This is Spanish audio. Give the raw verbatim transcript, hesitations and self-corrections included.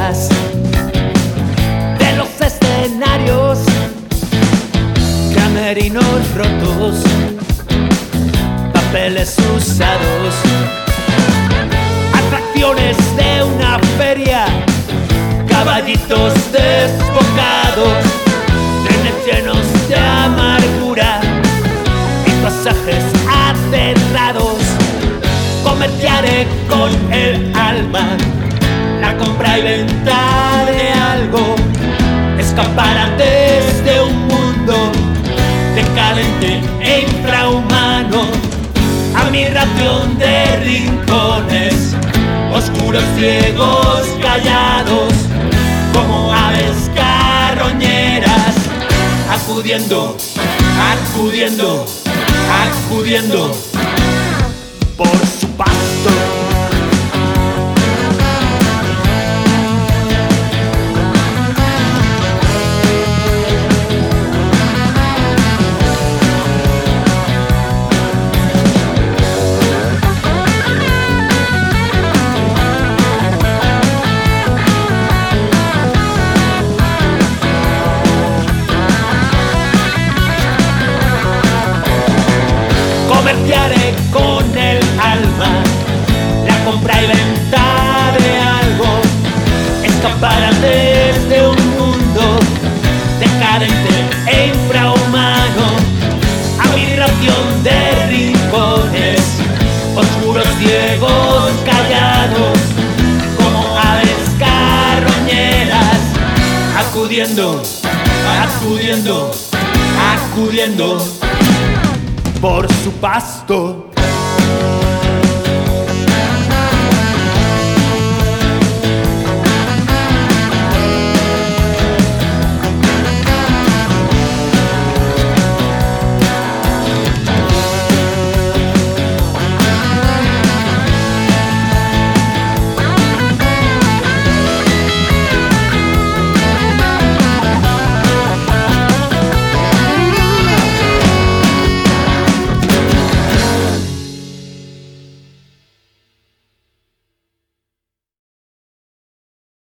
detrás de los escenarios, camerinos rotos, papeles usados, atracciones de una feria, caballitos desbocados, trenes llenos de amargura y pasajes aterrados. Comerciaré con el alma, la compra y venta de algo, escaparantes de un mundo decadente e infrahumano, a mi ración de rincones, oscuros, ciegos, callados, como aves carroñeras, acudiendo, acudiendo, acudiendo por su pasto. Comerciaré con el alma, la compra y venta de algo, escaparantes de un mundo decadente e infrahumano, a mi ración de rincones, oscuros, ciegos, callados, como aves carroñeras, acudiendo, acudiendo, acudiendo por su pasto.